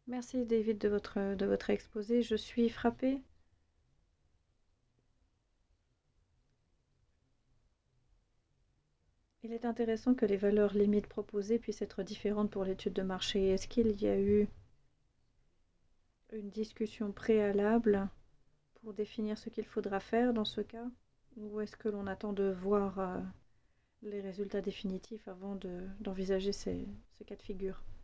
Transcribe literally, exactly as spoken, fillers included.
Merci David de votre, de votre exposé. Je suis frappée. Il est intéressant que les valeurs limites proposées puissent être différentes pour l'étude de marché. Est-ce qu'il y a eu une discussion préalable pour définir ce qu'il faudra faire dans ce cas? Ou est-ce que l'on attend de voir euh, les résultats définitifs avant de- d'envisager ces, ce cas de figure?